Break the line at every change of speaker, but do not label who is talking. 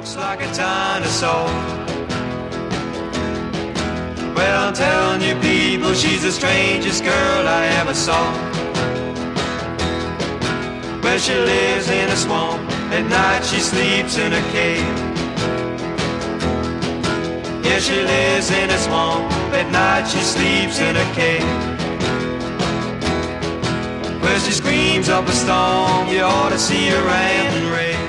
walks like a dinosaur. Well, I'm telling you people, she's the strangest girl I ever saw. Well, she lives in a swamp, at night she sleeps in a cave. Yeah, she lives in a swamp, at night she sleeps in a cave. Well, she screams up a storm, you ought to see her rant and rave.